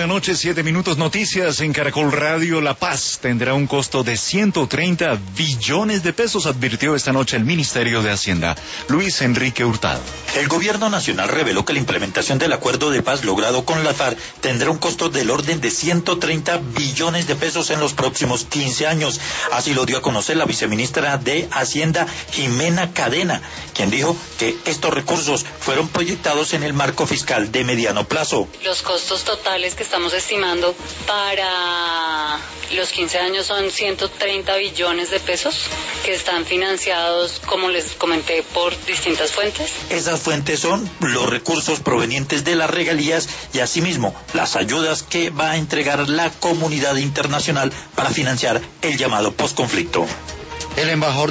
la noche, 7 minutos. Noticias en Caracol Radio. La Paz tendrá un costo de 130 billones de pesos, advirtió esta noche el Ministerio de Hacienda. Luis Enrique Hurtado. El gobierno nacional reveló que la implementación del acuerdo de paz logrado con la FARC tendrá un costo del orden de 130 billones de pesos en los próximos 15 años. Así lo dio a conocer la viceministra de Hacienda, Jimena Cadena, quien dijo que estos recursos fueron proyectados en el marco fiscal de mediano plazo. Los costos totales que estamos estimando para los 15 años son 130 billones de pesos que están financiados, como les comenté, por distintas fuentes. Esas fuentes son los recursos provenientes de las regalías y asimismo las ayudas que va a entregar la comunidad internacional para financiar el llamado posconflicto. El embajador